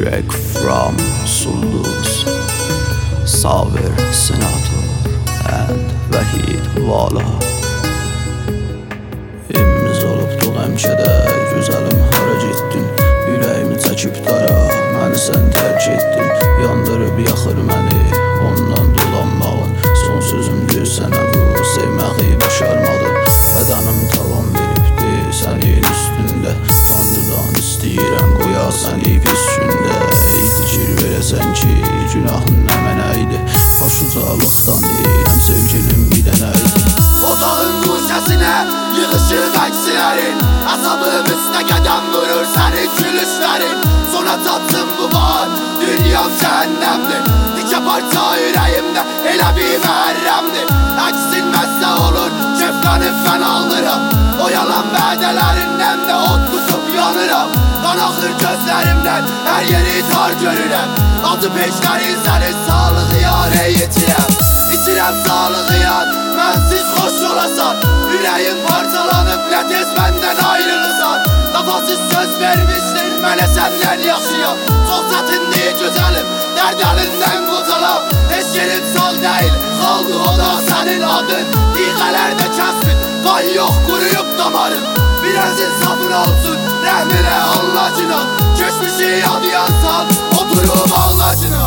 Track from Sulduz, Sabir Senator and Vahid Vala. İmmiz olubduq həmşədə, güzəlim hara getdin? Ürəyimi çəkib dara, məni sən tərk etdin. Yandırıb yaxır məni, ondan dolanmağın. Son sözümdür sənə bu, sevməyi başarmadım. Bədənim tavan veribdi sənin üstündə. Tanrıdan istəyirəm qoyasan ip üstündə. Eydicir verəsən ki, günahın nə mənə idi. Başucalıqdan deyirəm sevgilim bir dənə idi. Otağın quşəsinə yığışır əksilərin. Əsabım üstə qədəm vurur sənin gülüşlərin. Sonra çatsın bu var, dünyam cəhənnəmdir. Dikə parça ürəyimdə elə bir məhərrəmdir. Əksilməzsə olur, keflənib mən ağlıram. O yalan vədələrindən də od tutub yanıram. Qan axır gözlərimdən, hər yeri tar görürəm. Acı peşlərin sənin sağlığı yarə yetirəm. İçirəm sağlığı yar, mənsiz xoş olasan. Ürəyim parçalanıb, nə tez məndən ayrılırsan. Nafasız söz vermişdir, mənə səndən yaşayam. Çox çətindir gözəlim, dərd əlindən qocalam. Heç yerim sağ deyil, qaldı o da sənin adın. Diğələrdə kəsbin, qan yox quruyub damarım. Biraz insafın olsun, rəhm elə Allahcına. Keçmişi yadıyansan, oturub ağlacına.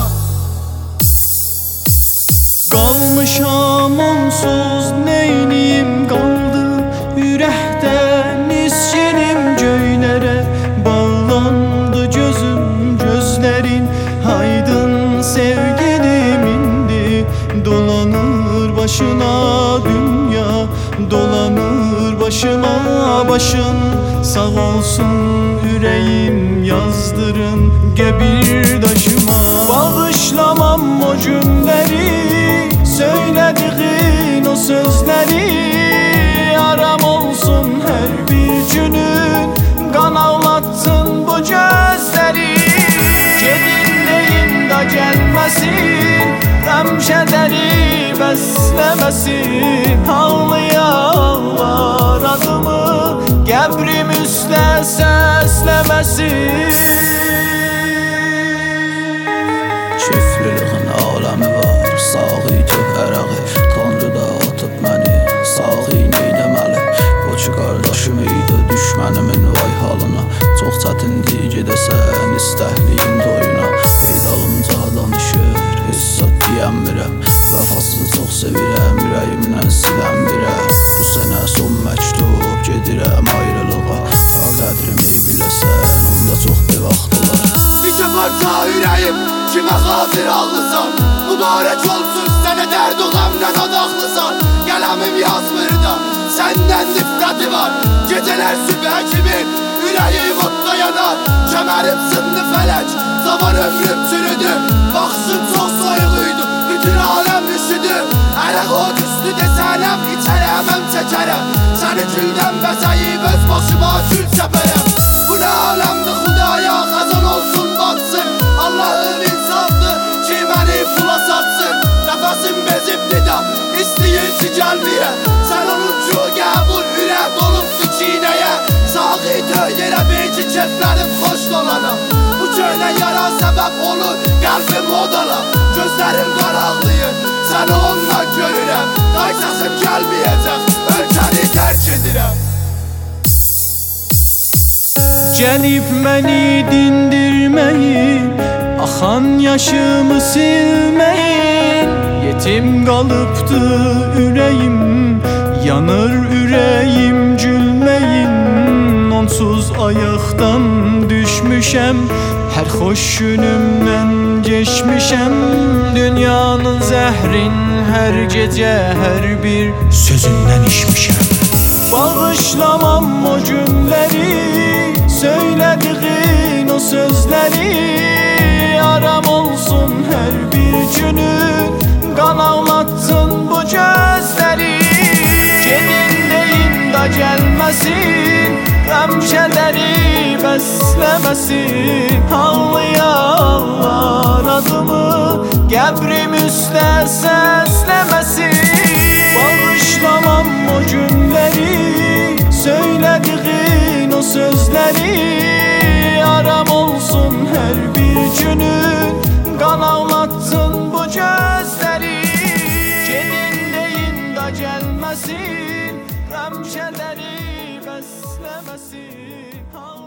Qalmışam onsuz neyniyim qaldı. Ürəkdən iskinim göylərə bağlandı gözüm gözlərin. Aydın sevgilim indi dolanır başına dünya. Dolanır başıma başın sağ olsun ürəyim yazdırın qəbir daşıma. Bağışlamam o günləri, söylediğin o sözleri. Aram olsun her bir günün, kan ağlattın bu gözleri. Gedin deyin da gelmesin, qəmşədəri bəsləməsin. Ağlaya ağlar adımı, qəbrim üstə səsləməsin. Çiftliğin aləmi var, sağı tüh ərağı. Tanrı da atıb məni, sağı neyləməli. O ki qardaşım idi, düşmənimin vay halına. Çox çətindir gedəsən istəkliyin toyuna. Eydalımca danışır, hissat deyəmirəm. Vəfasızı çox sevirəm, ürəyimdən silənmirəm. Bu sənə son məktub, gedirəm ayrılığa. Ta qədrimi biləsən, onda çox bir vaxt olar. Dikə parça ürəyim, kimə xatir ağlısan. Mübarək olsun sənə dərd oğamdan odaqlısan. Qələmim yazmır da, səndən nifrəti var. Gecələr sübhə kimi, ürəyim odda yanar. Kəmərim sındı fələk, zaman ömrüm çürüdü. Baxışım çox soyuquydu, bütün aləm üşüdü. Ərəq o üstü desənəm, içərəməm çəkərəm. Səni güldən bəzəyib öz başıma gül səpərəm. Bu nə aləmdə xudaya xəzan olsun batsın. Allahım insafdır ki məni fula satsın. Nəfəsim bezibdi da istəyir ki gəlməyəm. Sən onun cu qəbul ürək dolubdu kinəyə. Sağı döyərə bir ki keflərim xoş dolanam. Bu köynə yara səbəb olur qəlbim odala. Gözlərim qaraqlayır, səni ondan görürəm. Day səsim gəlməyəcək, ölkəni tərk edirəm. Gəlib məni dindirməyin, axan yaşımı silməyin. Yetim qalıbdı ürəyim, yanır ürəyim gülməyin. Onsuz ayaqdan düşmüşəm, hər xoş günümdən geçmişəm. Dünyanın zəhrin hər gecə hər bir sözündən içmişəm. Bağışlamam o günləri, söylediğin o sözleri. Aram olsun her bir günün, kan ağlattın bu gözleri. Gedin deyin da gelmesin, qəmşədəri bəsləməsin. Ağlaya ağlar adımı, qəbrim üstə səsləməsin. Bağışlamam o günləri, söylediğin o sözleri. Aram olsun her bir günün qan ağlattın bu gözləri. Gedin deyin da gəlməsin, qəm kədəri bəsləməsin.